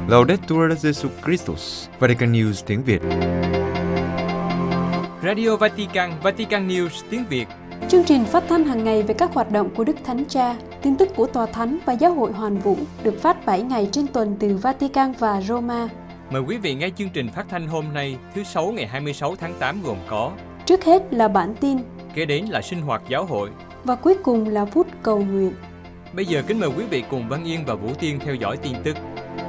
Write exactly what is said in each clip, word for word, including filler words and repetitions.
Laudetur Jesus Christus, Vatican News tiếng Việt. Radio Vatican, Vatican News tiếng Việt. Chương trình phát thanh hàng ngày về các hoạt động của Đức Thánh Cha, tin tức của Tòa Thánh và Giáo hội Hoàn Vũ được phát bảy ngày trên tuần từ Vatican và Roma. Mời quý vị nghe chương trình phát thanh hôm nay, thứ Sáu ngày hai mươi sáu tháng tám gồm có: trước hết là bản tin, kế đến là sinh hoạt giáo hội và cuối cùng là phút cầu nguyện. Bây giờ kính mời quý vị cùng Văn Yên và Vũ Tiên theo dõi tin tức.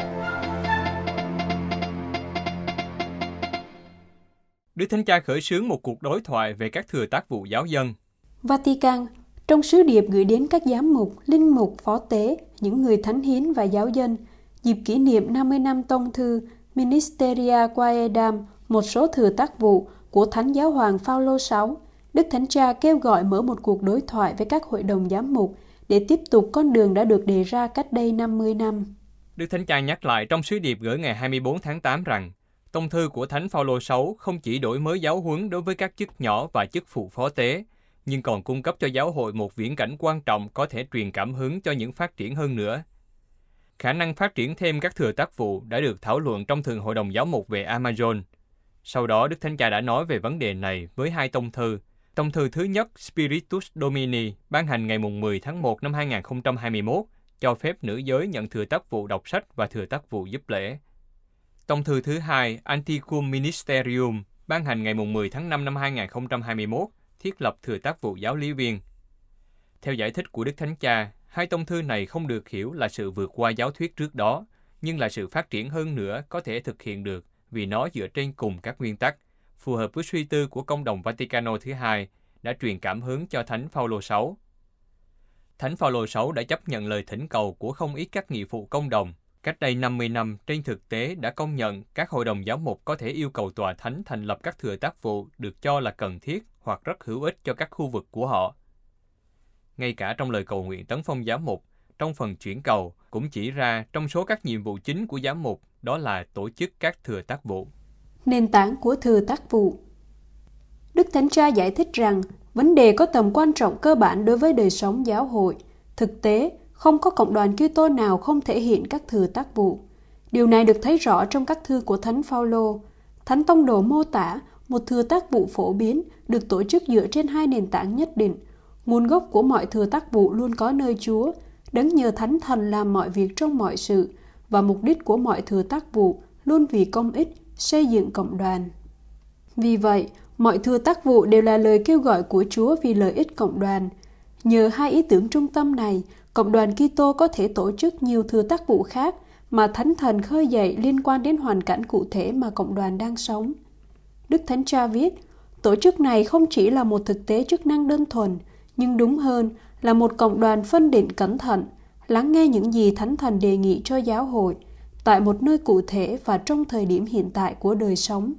Đức Thánh Cha khởi xướng một cuộc đối thoại về các thừa tác vụ giáo dân. Vatican, trong sứ điệp gửi đến các giám mục, linh mục, phó tế, những người thánh hiến và giáo dân, dịp kỷ niệm năm mươi năm tông thư Ministeria Quaedam, một số thừa tác vụ của Thánh Giáo hoàng Phaolô đệ nhị, Đức Thánh Cha kêu gọi mở một cuộc đối thoại với các hội đồng giám mục để tiếp tục con đường đã được đề ra cách đây năm mươi năm. Đức Thánh Cha nhắc lại trong sứ điệp gửi ngày hai mươi bốn tháng tám rằng tông thư của Thánh Phaolô đệ nhị không chỉ đổi mới giáo huấn đối với các chức nhỏ và chức phụ phó tế, nhưng còn cung cấp cho giáo hội một viễn cảnh quan trọng có thể truyền cảm hứng cho những phát triển hơn nữa. Khả năng phát triển thêm các thừa tác vụ đã được thảo luận trong Thường hội đồng giáo mục về Amazon. Sau đó, Đức Thánh Cha đã nói về vấn đề này với hai tông thư. Tông thư thứ nhất Spiritus Domini ban hành ngày mười tháng một năm hai nghìn không trăm hai mươi mốt cho phép nữ giới nhận thừa tác vụ đọc sách và thừa tác vụ giúp lễ. Tông thư thứ hai Antiquum Ministerium ban hành ngày mười tháng năm năm hai nghìn không trăm hai mươi mốt thiết lập thừa tác vụ giáo lý viên. Theo giải thích của Đức Thánh Cha, hai tông thư này không được hiểu là sự vượt qua giáo thuyết trước đó, nhưng là sự phát triển hơn nữa có thể thực hiện được vì nó dựa trên cùng các nguyên tắc, phù hợp với suy tư của Công đồng Vaticano thứ hai, đã truyền cảm hứng cho Thánh Phaolô đệ nhị. Thánh Phaolô đệ nhị đã chấp nhận lời thỉnh cầu của không ít các nghị phụ công đồng. Cách đây năm mươi năm, trên thực tế đã công nhận các hội đồng giáo mục có thể yêu cầu tòa thánh thành lập các thừa tác vụ được cho là cần thiết hoặc rất hữu ích cho các khu vực của họ. Ngay cả trong lời cầu nguyện tấn phong giám mục, trong phần chuyển cầu cũng chỉ ra trong số các nhiệm vụ chính của giám mục đó là tổ chức các thừa tác vụ. Nền tảng của thừa tác vụ. Đức Thánh Cha giải thích rằng vấn đề có tầm quan trọng cơ bản đối với đời sống giáo hội. Thực tế, không có cộng đoàn Kitô nào không thể hiện các thừa tác vụ. Điều này được thấy rõ trong các thư của Thánh Phaolô. Thánh Tông đồ mô tả một thừa tác vụ phổ biến được tổ chức dựa trên hai nền tảng nhất định. Nguồn gốc của mọi thừa tác vụ luôn có nơi Chúa, đấng nhờ Thánh Thần làm mọi việc trong mọi sự, và mục đích của mọi thừa tác vụ luôn vì công ích, xây dựng cộng đoàn. Vì vậy, mọi thừa tác vụ đều là lời kêu gọi của Chúa vì lợi ích cộng đoàn. Nhờ hai ý tưởng trung tâm này, cộng đoàn Kitô có thể tổ chức nhiều thừa tác vụ khác mà Thánh Thần khơi dậy liên quan đến hoàn cảnh cụ thể mà cộng đoàn đang sống. Đức Thánh Cha viết, tổ chức này không chỉ là một thực tế chức năng đơn thuần, nhưng đúng hơn là một cộng đoàn phân định cẩn thận, lắng nghe những gì Thánh Thần đề nghị cho giáo hội, tại một nơi cụ thể và trong thời điểm hiện tại của đời sống.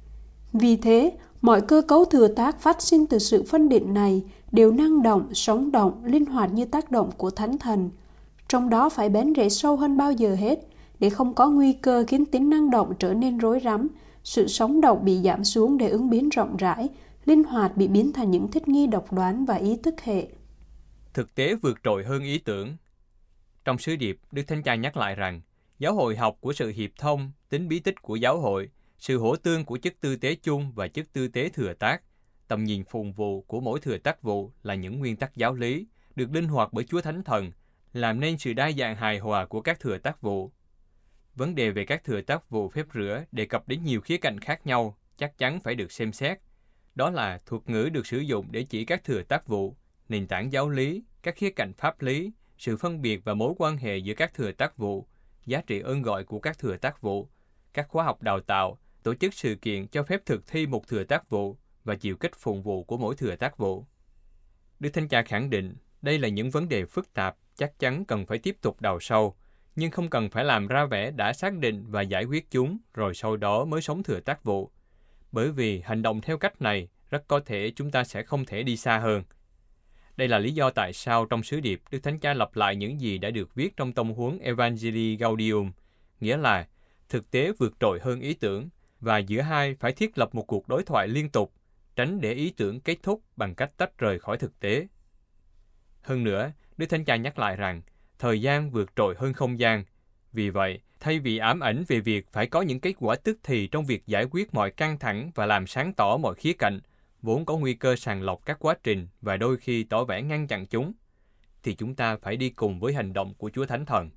Vì thế, mọi cơ cấu thừa tác phát sinh từ sự phân định này đều năng động, sống động, linh hoạt như tác động của Thánh Thần. Trong đó phải bén rễ sâu hơn bao giờ hết, để không có nguy cơ khiến tính năng động trở nên rối rắm, sự sống động bị giảm xuống để ứng biến rộng rãi, linh hoạt bị biến thành những thích nghi độc đoán và ý thức hệ. Thực tế vượt trội hơn ý tưởng. Trong sứ điệp, Đức Thánh Cha nhắc lại rằng, giáo hội học của sự hiệp thông, tính bí tích của giáo hội, sự hỗ tương của chức tư tế chung và chức tư tế thừa tác, tầm nhìn phụng vụ của mỗi thừa tác vụ là những nguyên tắc giáo lý, được linh hoạt bởi Chúa Thánh Thần, làm nên sự đa dạng hài hòa của các thừa tác vụ. Vấn đề về các thừa tác vụ phép rửa đề cập đến nhiều khía cạnh khác nhau, chắc chắn phải được xem xét. Đó là thuật ngữ được sử dụng để chỉ các thừa tác vụ, nền tảng giáo lý, các khía cạnh pháp lý, sự phân biệt và mối quan hệ giữa các thừa tác vụ, giá trị ơn gọi của các thừa tác vụ, các khóa học đào tạo, tổ chức sự kiện cho phép thực thi một thừa tác vụ và chịu kích phụng vụ của mỗi thừa tác vụ. Đức Thánh Cha khẳng định đây là những vấn đề phức tạp, chắc chắn cần phải tiếp tục đào sâu, nhưng không cần phải làm ra vẻ đã xác định và giải quyết chúng rồi sau đó mới sống thừa tác vụ. Bởi vì hành động theo cách này rất có thể chúng ta sẽ không thể đi xa hơn. Đây là lý do tại sao trong sứ điệp Đức Thánh Cha lặp lại những gì đã được viết trong tông huấn Evangelii Gaudium, nghĩa là thực tế vượt trội hơn ý tưởng, và giữa hai phải thiết lập một cuộc đối thoại liên tục, tránh để ý tưởng kết thúc bằng cách tách rời khỏi thực tế. Hơn nữa, Đức Thánh Cha nhắc lại rằng thời gian vượt trội hơn không gian, Vì vậy, thay vì ám ảnh về việc phải có những kết quả tức thì trong việc giải quyết mọi căng thẳng và làm sáng tỏ mọi khía cạnh, vốn có nguy cơ sàng lọc các quá trình và đôi khi tỏ vẻ ngăn chặn chúng, thì chúng ta phải đi cùng với hành động của Chúa Thánh Thần.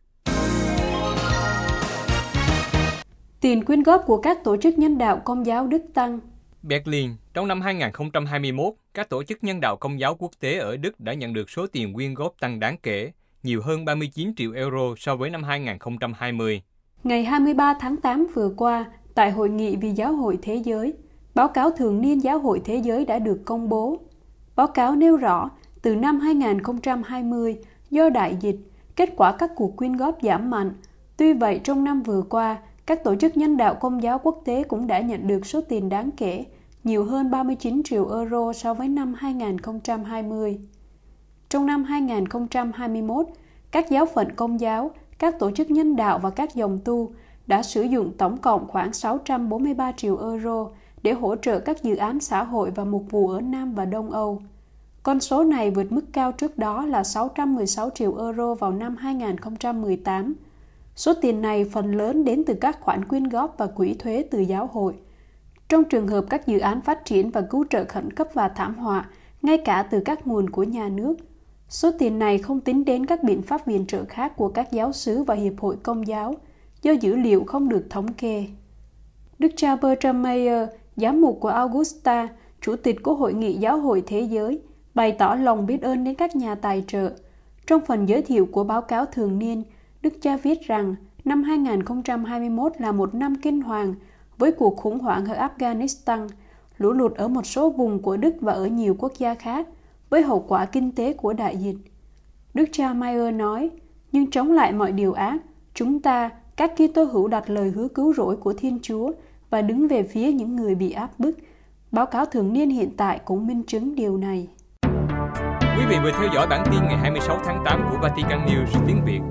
Tiền quyên góp của các tổ chức nhân đạo Công giáo Đức tăng. Berlin, trong năm hai không hai mốt, các tổ chức nhân đạo Công giáo quốc tế ở Đức đã nhận được số tiền quyên góp tăng đáng kể, nhiều hơn ba mươi chín triệu euro so với năm hai không hai không. Ngày hai mươi ba tháng tám vừa qua, tại Hội nghị vì Giáo hội Thế giới, báo cáo thường niên Giáo hội Thế giới đã được công bố. Báo cáo nêu rõ, từ năm hai không hai không, do đại dịch, kết quả các cuộc quyên góp giảm mạnh. Tuy vậy, trong năm vừa qua, các tổ chức nhân đạo Công giáo quốc tế cũng đã nhận được số tiền đáng kể, nhiều hơn ba mươi chín triệu euro so với năm hai không hai không. Trong năm hai không hai mốt, các giáo phận Công giáo, các tổ chức nhân đạo và các dòng tu đã sử dụng tổng cộng khoảng sáu trăm bốn mươi ba triệu euro để hỗ trợ các dự án xã hội và mục vụ ở Nam và Đông Âu. Con số này vượt mức cao trước đó là sáu trăm mười sáu triệu euro vào năm hai không một tám. Số tiền này phần lớn đến từ các khoản quyên góp và quỹ thuế từ giáo hội. Trong trường hợp các dự án phát triển và cứu trợ khẩn cấp và thảm họa, ngay cả từ các nguồn của nhà nước. Số tiền này không tính đến các biện pháp viện trợ khác của các giáo xứ và hiệp hội Công giáo, do dữ liệu không được thống kê. Đức cha Bertram Meyer, giám mục của Augusta, chủ tịch của Hội nghị Giáo hội Thế giới, bày tỏ lòng biết ơn đến các nhà tài trợ. Trong phần giới thiệu của báo cáo thường niên, Đức cha viết rằng năm hai không hai mốt là một năm kinh hoàng với cuộc khủng hoảng ở Afghanistan, lũ lụt ở một số vùng của Đức và ở nhiều quốc gia khác, với hậu quả kinh tế của đại dịch. Đức cha Meyer nói, nhưng chống lại mọi điều ác, chúng ta, các Kitô hữu đặt lời hứa cứu rỗi của Thiên Chúa và đứng về phía những người bị áp bức. Báo cáo thường niên hiện tại cũng minh chứng điều này. Quý vị vừa theo dõi bản tin ngày hai mươi sáu tháng tám của Vatican News tiếng Việt.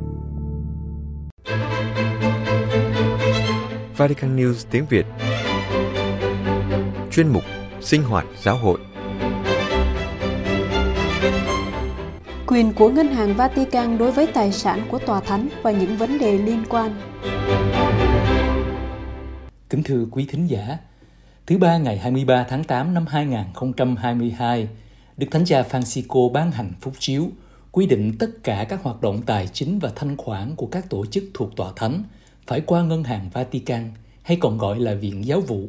Vatican News tiếng Việt. Chuyên mục Sinh hoạt giáo hội. Quyền của Ngân hàng Vatican đối với tài sản của Tòa Thánh và những vấn đề liên quan. Kính thưa quý thính giả, thứ Ba ngày hai mươi ba tháng tám năm hai không hai hai, Đức Thánh Cha Francisco ban hành phúc chiếu quy định tất cả các hoạt động tài chính và thanh khoản của các tổ chức thuộc Tòa Thánh phải qua Ngân hàng Vatican, hay còn gọi là Viện Giáo vụ.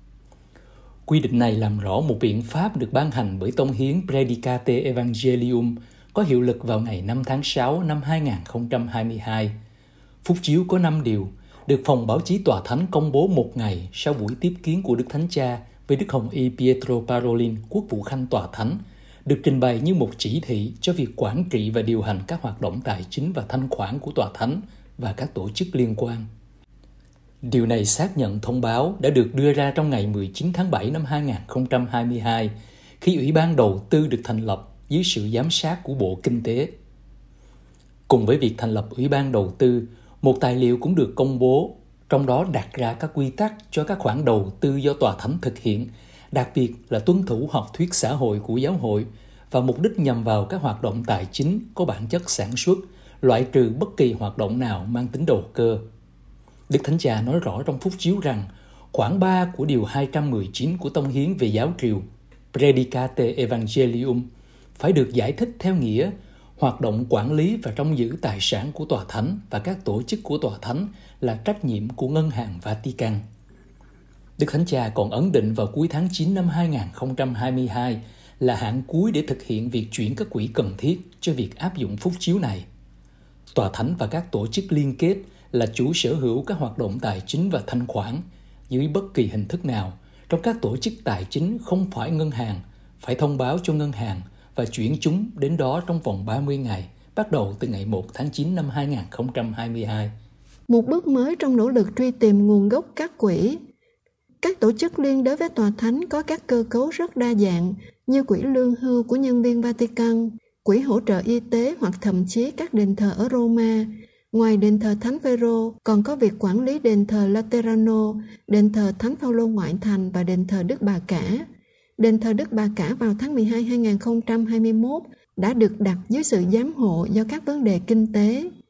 Quy định này làm rõ một biện pháp được ban hành bởi Tông hiến Predicate Evangelium có hiệu lực vào ngày năm tháng sáu năm hai không hai hai. Phúc chiếu có năm điều, được phòng báo chí Tòa Thánh công bố một ngày sau buổi tiếp kiến của Đức Thánh Cha với Đức Hồng Y Pietro Parolin, Quốc vụ Khanh Tòa Thánh, được trình bày như một chỉ thị cho việc quản trị và điều hành các hoạt động tài chính và thanh khoản của Tòa Thánh và các tổ chức liên quan. Điều này xác nhận thông báo đã được đưa ra trong ngày mười chín tháng bảy năm hai không hai hai, khi Ủy ban Đầu tư được thành lập dưới sự giám sát của Bộ Kinh tế. Cùng với việc thành lập Ủy ban Đầu tư, một tài liệu cũng được công bố, trong đó đặt ra các quy tắc cho các khoản đầu tư do Tòa Thánh thực hiện, đặc biệt là tuân thủ học thuyết xã hội của giáo hội và mục đích nhằm vào các hoạt động tài chính có bản chất sản xuất, loại trừ bất kỳ hoạt động nào mang tính đầu cơ. Đức Thánh Cha nói rõ trong phúc chiếu rằng khoản ba của điều hai trăm mười chín của Tông hiến về giáo triều Predicate Evangelium phải được giải thích theo nghĩa hoạt động quản lý và trông giữ tài sản của Tòa Thánh và các tổ chức của Tòa Thánh là trách nhiệm của Ngân hàng Vatican. Đức Thánh Cha còn ấn định vào cuối tháng chín năm hai không hai hai là hạn cuối để thực hiện việc chuyển các quỹ cần thiết cho việc áp dụng phúc chiếu này. Tòa Thánh và các tổ chức liên kết là chủ sở hữu các hoạt động tài chính và thanh khoản dưới bất kỳ hình thức nào trong các tổ chức tài chính không phải ngân hàng, phải thông báo cho ngân hàng và chuyển chúng đến đó trong vòng ba mươi ngày, bắt đầu từ ngày một tháng chín năm hai không hai hai. Một bước mới trong nỗ lực truy tìm nguồn gốc các quỹ. Các tổ chức liên đới với Tòa Thánh có các cơ cấu rất đa dạng như quỹ lương hưu của nhân viên Vatican, quỹ hỗ trợ y tế hoặc thậm chí các đền thờ ở Roma. Ngoài đền thờ Thánh Phêrô, còn có việc quản lý đền thờ Laterano, đền thờ Thánh Phaolô ngoại thành và đền thờ Đức Bà Cả. Đền thờ Đức Bà Cả vào tháng mười hai năm hai không hai mốt đã được đặt dưới sự giám hộ do các vấn đề kinh tế.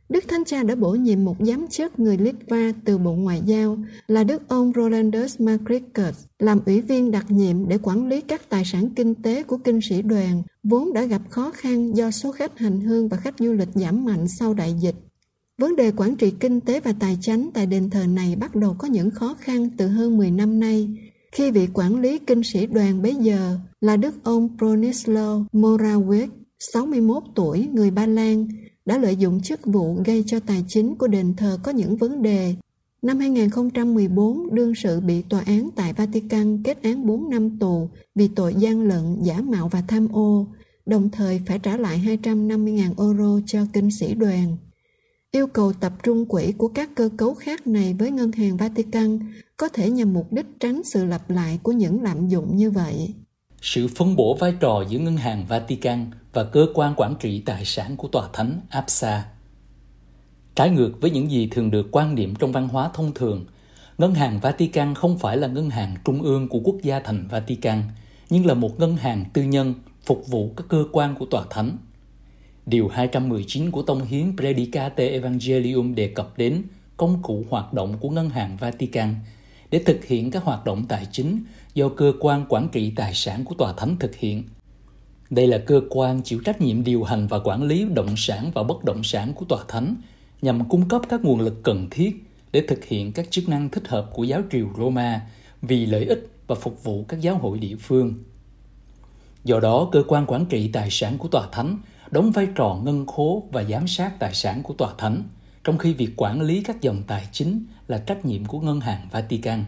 Đức Thánh Cha đã bổ nhiệm một giám chức người Litva từ Bộ Ngoại giao là Đức ông Rolandus Makrikis làm ủy viên đặc nhiệm để quản lý các tài sản kinh tế của kinh sĩ đoàn, vốn đã gặp khó khăn do số khách hành hương và khách du lịch giảm mạnh sau đại dịch. Vấn đề quản trị kinh tế và tài chánh tại đền thờ này bắt đầu có những khó khăn từ hơn mười năm nay, khi vị quản lý kinh sĩ đoàn bấy giờ là Đức ông Bronislaw Morawicz, sáu mươi mốt tuổi, người Ba Lan, đã lợi dụng chức vụ gây cho tài chính của đền thờ có những vấn đề. Năm hai nghìn không trăm mười bốn, đương sự bị tòa án tại Vatican kết án bốn năm tù vì tội gian lận, giả mạo và tham ô, đồng thời phải trả lại hai trăm năm mươi nghìn euro cho kinh sĩ đoàn. Yêu cầu tập trung quỹ của các cơ cấu khác này với Ngân hàng Vatican có thể nhằm mục đích tránh sự lặp lại của những lạm dụng như vậy. Sự phân bổ vai trò giữa Ngân hàng Vatican và cơ quan quản trị tài sản của Tòa Thánh a pê ét a. Trái ngược với những gì thường được quan niệm trong văn hóa thông thường, Ngân hàng Vatican không phải là ngân hàng trung ương của quốc gia thành Vatican, nhưng là một ngân hàng tư nhân phục vụ các cơ quan của Tòa Thánh. Điều hai trăm mười chín của Tông hiến Predicate Evangelium đề cập đến công cụ hoạt động của Ngân hàng Vatican để thực hiện các hoạt động tài chính do cơ quan quản trị tài sản của Tòa Thánh thực hiện. Đây là cơ quan chịu trách nhiệm điều hành và quản lý động sản và bất động sản của Tòa Thánh nhằm cung cấp các nguồn lực cần thiết để thực hiện các chức năng thích hợp của giáo triều Roma vì lợi ích và phục vụ các giáo hội địa phương. Do đó, cơ quan quản trị tài sản của Tòa Thánh đóng vai trò ngân khố và giám sát tài sản của Tòa Thánh, trong khi việc quản lý các dòng tài chính là trách nhiệm của Ngân hàng Vatican.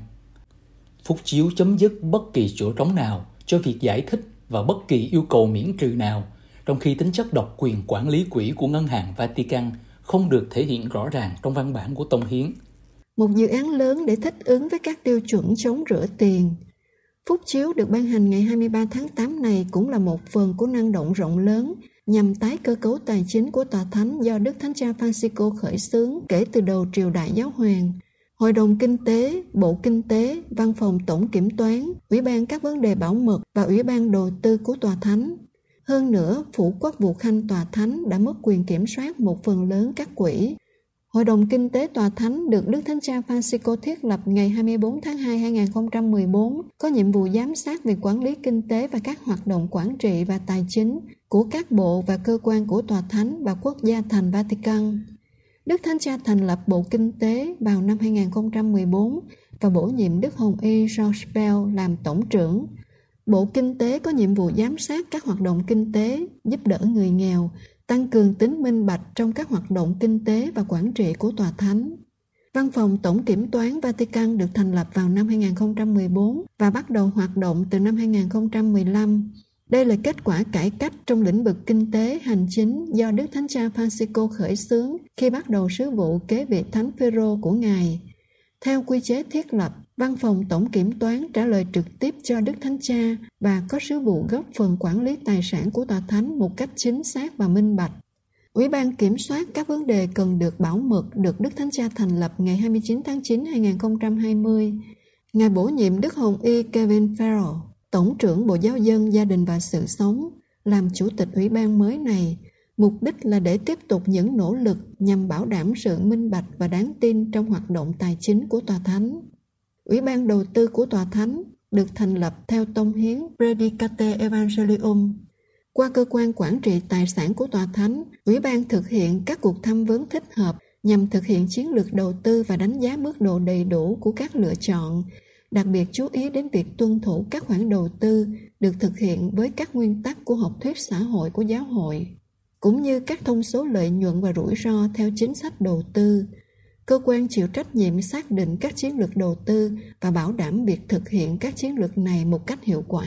Phúc chiếu chấm dứt bất kỳ chỗ trống nào cho việc giải thích và bất kỳ yêu cầu miễn trừ nào, trong khi tính chất độc quyền quản lý quỹ của Ngân hàng Vatican không được thể hiện rõ ràng trong văn bản của Tông hiến. Một dự án lớn để thích ứng với các tiêu chuẩn chống rửa tiền. Phúc chiếu được ban hành ngày hai mươi ba tháng tám này cũng là một phần của năng động rộng lớn nhằm tái cơ cấu tài chính của Tòa Thánh do Đức Thánh Cha Francisco khởi xướng kể từ đầu triều đại giáo hoàng. Hội đồng Kinh tế, Bộ Kinh tế, Văn phòng Tổng Kiểm toán, Ủy ban các vấn đề bảo mật và Ủy ban đầu tư của Tòa Thánh. Hơn nữa, Phủ Quốc vụ Khanh Tòa Thánh đã mất quyền kiểm soát một phần lớn các quỹ. Hội đồng Kinh tế Tòa Thánh được Đức Thánh Cha Francisco thiết lập ngày hai mươi bốn tháng hai năm hai nghìn không trăm mười bốn, có nhiệm vụ giám sát việc quản lý kinh tế và các hoạt động quản trị và tài chính của các bộ và cơ quan của Tòa Thánh và quốc gia thành Vatican. Đức Thánh Cha thành lập Bộ Kinh tế vào năm hai nghìn không trăm mười bốn và bổ nhiệm Đức Hồng Y George Bell làm Tổng trưởng. Bộ Kinh tế có nhiệm vụ giám sát các hoạt động kinh tế, giúp đỡ người nghèo, tăng cường tính minh bạch trong các hoạt động kinh tế và quản trị của Tòa Thánh. Văn phòng Tổng Kiểm toán Vatican được thành lập vào năm hai nghìn không trăm mười bốn và bắt đầu hoạt động từ năm hai nghìn không trăm mười lăm. Đây là kết quả cải cách trong lĩnh vực kinh tế, hành chính do Đức Thánh Cha Francisco khởi xướng khi bắt đầu sứ vụ kế vị Thánh Phêrô của Ngài. Theo quy chế thiết lập, Văn phòng Tổng Kiểm toán trả lời trực tiếp cho Đức Thánh Cha và có sứ vụ góp phần quản lý tài sản của Tòa Thánh một cách chính xác và minh bạch. Ủy ban kiểm soát các vấn đề cần được bảo mật được Đức Thánh Cha thành lập ngày hai mươi chín tháng chín năm hai nghìn không trăm hai mươi. Ngài bổ nhiệm Đức Hồng Y Kevin Farrell, Tổng trưởng Bộ Giáo dân, Gia đình và Sự sống, làm chủ tịch ủy ban mới này. Mục đích là để tiếp tục những nỗ lực nhằm bảo đảm sự minh bạch và đáng tin trong hoạt động tài chính của Tòa Thánh. Ủy ban đầu tư của Tòa Thánh được thành lập theo Tông hiến Predicate Evangelium. Qua cơ quan quản trị tài sản của Tòa Thánh, Ủy ban thực hiện các cuộc tham vấn thích hợp nhằm thực hiện chiến lược đầu tư và đánh giá mức độ đầy đủ của các lựa chọn, đặc biệt chú ý đến việc tuân thủ các khoản đầu tư được thực hiện với các nguyên tắc của học thuyết xã hội của giáo hội, cũng như các thông số lợi nhuận và rủi ro theo chính sách đầu tư. Cơ quan chịu trách nhiệm xác định các chiến lược đầu tư và bảo đảm việc thực hiện các chiến lược này một cách hiệu quả.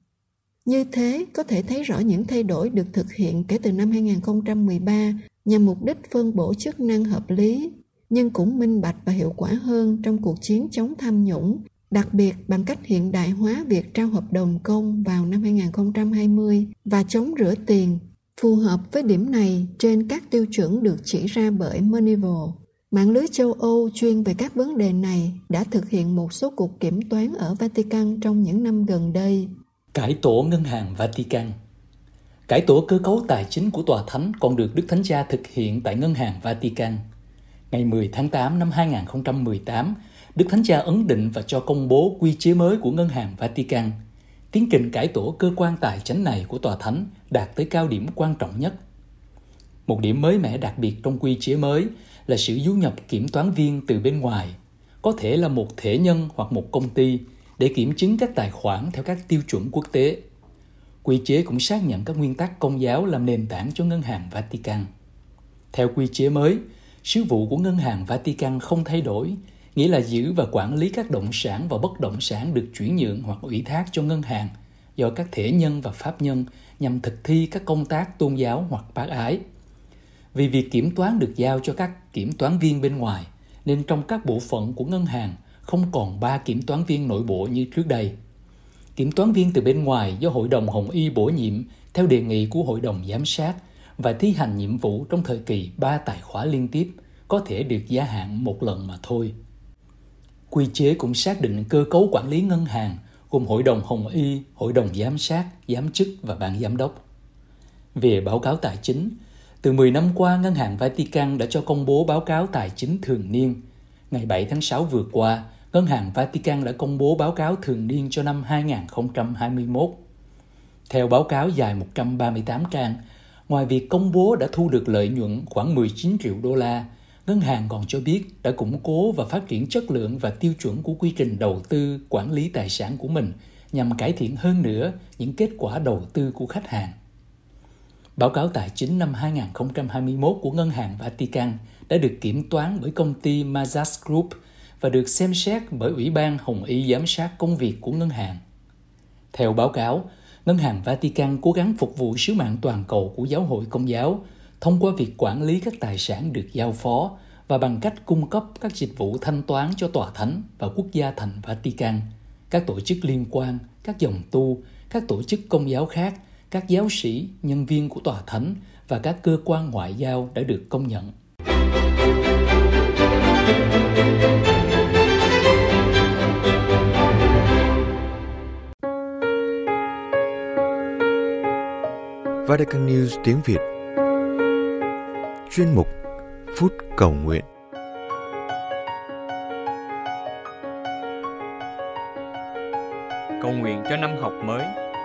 Như thế, có thể thấy rõ những thay đổi được thực hiện kể từ năm hai nghìn không trăm mười ba nhằm mục đích phân bổ chức năng hợp lý, nhưng cũng minh bạch và hiệu quả hơn trong cuộc chiến chống tham nhũng, đặc biệt bằng cách hiện đại hóa việc trao hợp đồng công vào năm hai nghìn không trăm hai mươi và chống rửa tiền, phù hợp với điểm này trên các tiêu chuẩn được chỉ ra bởi Moneyval. Mạng lưới châu Âu chuyên về các vấn đề này đã thực hiện một số cuộc kiểm toán ở Vatican trong những năm gần đây. Cải tổ Ngân hàng Vatican. Cải tổ cơ cấu tài chính của Tòa Thánh còn được Đức Thánh Cha thực hiện tại Ngân hàng Vatican. Ngày mười tháng tám năm hai nghìn không trăm mười tám, Đức Thánh Cha ấn định và cho công bố quy chế mới của Ngân hàng Vatican. Tiến trình cải tổ cơ quan tài chính này của Tòa Thánh đạt tới cao điểm quan trọng nhất. Một điểm mới mẻ đặc biệt trong quy chế mới là sự du nhập kiểm toán viên từ bên ngoài, có thể là một thể nhân hoặc một công ty, để kiểm chứng các tài khoản theo các tiêu chuẩn quốc tế. Quy chế cũng xác nhận các nguyên tắc Công giáo làm nền tảng cho Ngân hàng Vatican. Theo quy chế mới, sứ vụ của Ngân hàng Vatican không thay đổi, nghĩa là giữ và quản lý các động sản và bất động sản được chuyển nhượng hoặc ủy thác cho ngân hàng do các thể nhân và pháp nhân nhằm thực thi các công tác tôn giáo hoặc bác ái. Vì việc kiểm toán được giao cho các kiểm toán viên bên ngoài, nên trong các bộ phận của ngân hàng không còn ba kiểm toán viên nội bộ như trước đây. Kiểm toán viên từ bên ngoài do Hội đồng Hồng Y bổ nhiệm theo đề nghị của Hội đồng Giám sát và thi hành nhiệm vụ trong thời kỳ ba tài khóa liên tiếp, có thể được gia hạn một lần mà thôi. Quy chế cũng xác định cơ cấu quản lý ngân hàng gồm Hội đồng Hồng Y, Hội đồng Giám sát, Giám chức và Ban Giám đốc. Về báo cáo tài chính, từ mười năm qua, Ngân hàng Vatican đã cho công bố báo cáo tài chính thường niên. Ngày bảy tháng sáu vừa qua, Ngân hàng Vatican đã công bố báo cáo thường niên cho năm hai nghìn không trăm hai mươi mốt. Theo báo cáo dài một trăm ba mươi tám trang, ngoài việc công bố đã thu được lợi nhuận khoảng mười chín triệu đô la, ngân hàng còn cho biết đã củng cố và phát triển chất lượng và tiêu chuẩn của quy trình đầu tư, quản lý tài sản của mình nhằm cải thiện hơn nữa những kết quả đầu tư của khách hàng. Báo cáo tài chính năm hai nghìn không trăm hai mươi mốt của Ngân hàng Vatican đã được kiểm toán bởi công ty Mazars Group và được xem xét bởi Ủy ban Hồng Y giám sát công việc của ngân hàng. Theo báo cáo, Ngân hàng Vatican cố gắng phục vụ sứ mạng toàn cầu của Giáo hội Công giáo thông qua việc quản lý các tài sản được giao phó và bằng cách cung cấp các dịch vụ thanh toán cho Tòa Thánh và Quốc gia thành Vatican, các tổ chức liên quan, các dòng tu, các tổ chức công giáo khác, các giáo sĩ, nhân viên của Tòa Thánh và các cơ quan ngoại giao đã được công nhận. Vatican News tiếng Việt. Chuyên mục Phút Cầu Nguyện. Cầu nguyện cho năm học mới.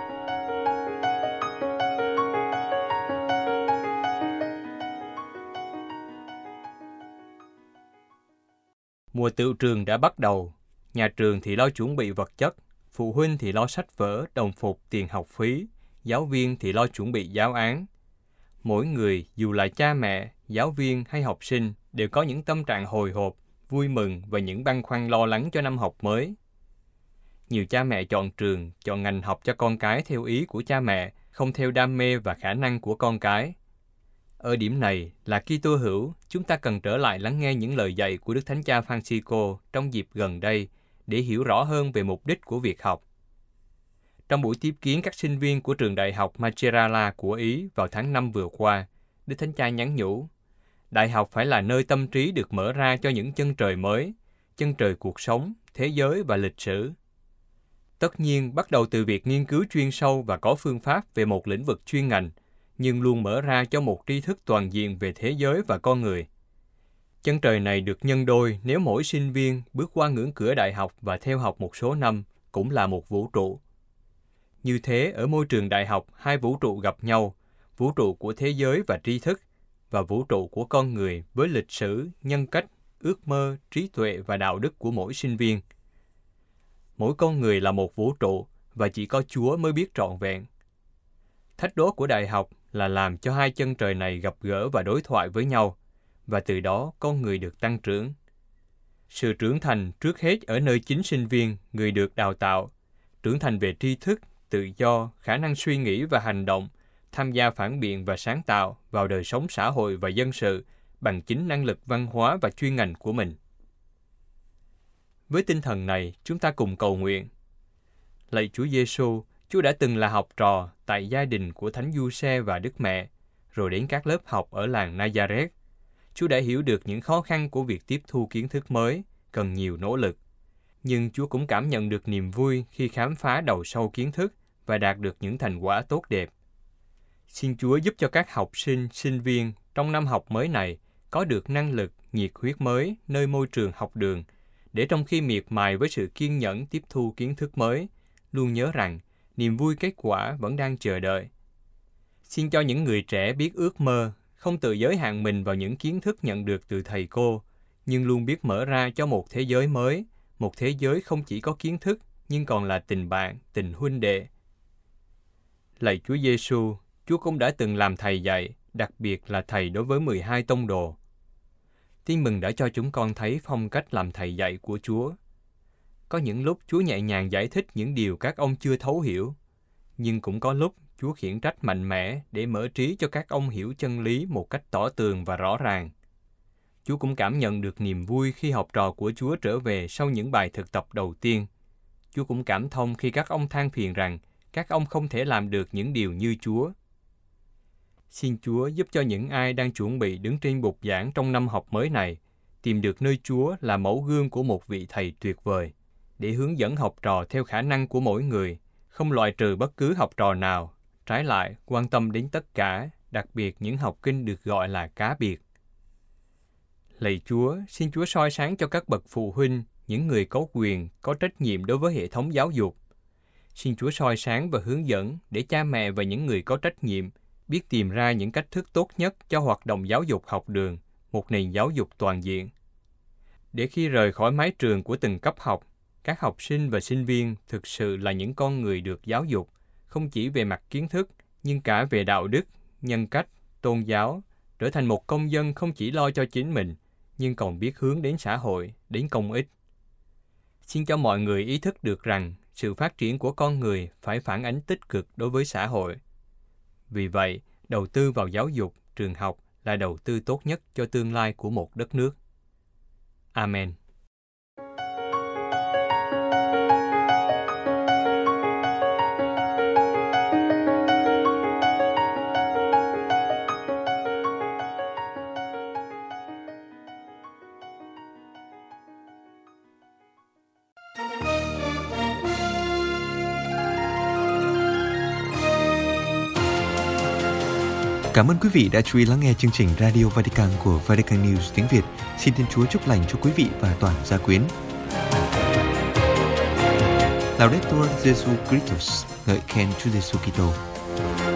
Mùa tựu trường đã bắt đầu. Nhà trường thì lo chuẩn bị vật chất, phụ huynh thì lo sách vở, đồng phục, tiền học phí, giáo viên thì lo chuẩn bị giáo án. Mỗi người, dù là cha mẹ, giáo viên hay học sinh, đều có những tâm trạng hồi hộp, vui mừng và những băn khoăn lo lắng cho năm học mới. Nhiều cha mẹ chọn trường, chọn ngành học cho con cái theo ý của cha mẹ, không theo đam mê và khả năng của con cái. Ở điểm này, là Kitô hữu, chúng ta cần trở lại lắng nghe những lời dạy của Đức Thánh Cha Francisco trong dịp gần đây để hiểu rõ hơn về mục đích của việc học. Trong buổi tiếp kiến các sinh viên của trường đại học Macerata của Ý vào tháng năm vừa qua, Đức Thánh Cha nhắn nhủ, đại học phải là nơi tâm trí được mở ra cho những chân trời mới, chân trời cuộc sống, thế giới và lịch sử. Tất nhiên, bắt đầu từ việc nghiên cứu chuyên sâu và có phương pháp về một lĩnh vực chuyên ngành, nhưng luôn mở ra cho một tri thức toàn diện về thế giới và con người. Chân trời này được nhân đôi nếu mỗi sinh viên bước qua ngưỡng cửa đại học và theo học một số năm, cũng là một vũ trụ. Như thế, ở môi trường đại học, hai vũ trụ gặp nhau, vũ trụ của thế giới và tri thức, và vũ trụ của con người với lịch sử, nhân cách, ước mơ, trí tuệ và đạo đức của mỗi sinh viên. Mỗi con người là một vũ trụ, và chỉ có Chúa mới biết trọn vẹn. Thách đố của đại học là làm cho hai chân trời này gặp gỡ và đối thoại với nhau, và từ đó con người được tăng trưởng. Sự trưởng thành trước hết ở nơi chính sinh viên, người được đào tạo, trưởng thành về tri thức, tự do, khả năng suy nghĩ và hành động, tham gia phản biện và sáng tạo vào đời sống xã hội và dân sự bằng chính năng lực văn hóa và chuyên ngành của mình. Với tinh thần này, chúng ta cùng cầu nguyện. Lạy Chúa Giêsu, Chúa đã từng là học trò tại gia đình của Thánh Giuse và Đức Mẹ, rồi đến các lớp học ở làng Nazareth. Chúa đã hiểu được những khó khăn của việc tiếp thu kiến thức mới, cần nhiều nỗ lực. Nhưng Chúa cũng cảm nhận được niềm vui khi khám phá đầu sâu kiến thức và đạt được những thành quả tốt đẹp. Xin Chúa giúp cho các học sinh, sinh viên trong năm học mới này có được năng lực, nhiệt huyết mới nơi môi trường học đường, để trong khi miệt mài với sự kiên nhẫn tiếp thu kiến thức mới, luôn nhớ rằng niềm vui kết quả vẫn đang chờ đợi. Xin cho những người trẻ biết ước mơ, không tự giới hạn mình vào những kiến thức nhận được từ thầy cô, nhưng luôn biết mở ra cho một thế giới mới, một thế giới không chỉ có kiến thức, nhưng còn là tình bạn, tình huynh đệ. Lạy Chúa Giêsu, Chúa cũng đã từng làm thầy dạy, đặc biệt là thầy đối với mười hai tông đồ. Tin mừng đã cho chúng con thấy phong cách làm thầy dạy của Chúa. Có những lúc Chúa nhẹ nhàng giải thích những điều các ông chưa thấu hiểu, nhưng cũng có lúc Chúa khiển trách mạnh mẽ để mở trí cho các ông hiểu chân lý một cách tỏ tường và rõ ràng. Chúa cũng cảm nhận được niềm vui khi học trò của Chúa trở về sau những bài thực tập đầu tiên. Chúa cũng cảm thông khi các ông than phiền rằng các ông không thể làm được những điều như Chúa. Xin Chúa giúp cho những ai đang chuẩn bị đứng trên bục giảng trong năm học mới này tìm được nơi Chúa là mẫu gương của một vị thầy tuyệt vời, để hướng dẫn học trò theo khả năng của mỗi người, không loại trừ bất cứ học trò nào, trái lại quan tâm đến tất cả, đặc biệt những học kinh được gọi là cá biệt. Lạy Chúa, xin Chúa soi sáng cho các bậc phụ huynh, những người có quyền, có trách nhiệm đối với hệ thống giáo dục. Xin Chúa soi sáng và hướng dẫn để cha mẹ và những người có trách nhiệm biết tìm ra những cách thức tốt nhất cho hoạt động giáo dục học đường, một nền giáo dục toàn diện. Để khi rời khỏi mái trường của từng cấp học, các học sinh và sinh viên thực sự là những con người được giáo dục, không chỉ về mặt kiến thức, nhưng cả về đạo đức, nhân cách, tôn giáo, trở thành một công dân không chỉ lo cho chính mình, nhưng còn biết hướng đến xã hội, đến công ích. Xin cho mọi người ý thức được rằng sự phát triển của con người phải phản ánh tích cực đối với xã hội. Vì vậy, đầu tư vào giáo dục, trường học là đầu tư tốt nhất cho tương lai của một đất nước. Amen. Cảm ơn quý vị đã chú ý lắng nghe chương trình Radio Vatican của Vatican News tiếng Việt. Xin Thiên Chúa chúc lành cho quý vị và toàn gia quyến. Laudetur Jesu Christus, ngợi khen Chúa Giêsu Kitô.